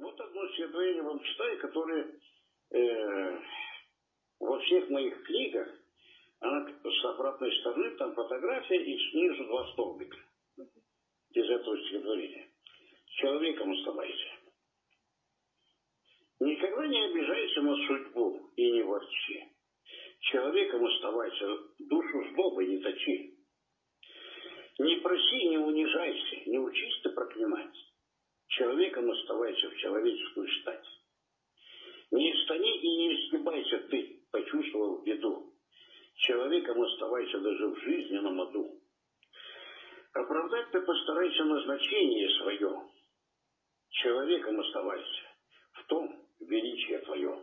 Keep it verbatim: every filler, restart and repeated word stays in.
Вот одно стихотворение вам читаю, которое э, во всех моих книгах, она с обратной стороны, там фотография и снизу два столбика из этого стихотворения. Человеком оставайся. Никогда не обижайся на судьбу и не ворчи. Человеком оставайся, душу злобой не точи. Не проси, не унижайся, не учись ты проклинать. Человеком оставайся, в человеческую стать. Не стани и не стебайся ты, почувствовав беду. Человеком оставайся даже в жизненном аду. Оправдать ты постарайся назначение свое. Человеком оставайся, в том величие твое.